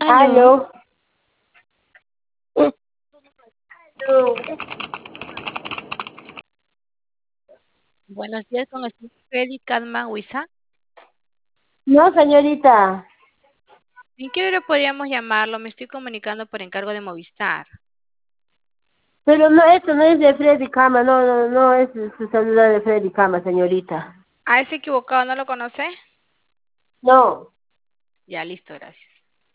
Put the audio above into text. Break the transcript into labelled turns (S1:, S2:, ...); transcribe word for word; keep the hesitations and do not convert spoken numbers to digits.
S1: Aló.
S2: Aló. Aló.
S1: Buenos días con el señor Freddy Cadman Huiza.
S2: No, señorita.
S1: ¿En qué hora podríamos llamarlo? Me estoy comunicando por encargo de Movistar.
S2: Pero no, esto no es de Freddy Cama, no, no, no es su celular de Freddy Cama, señorita.
S1: Ah, es equivocado, ¿no lo conoce?
S2: No.
S1: Ya, listo, gracias.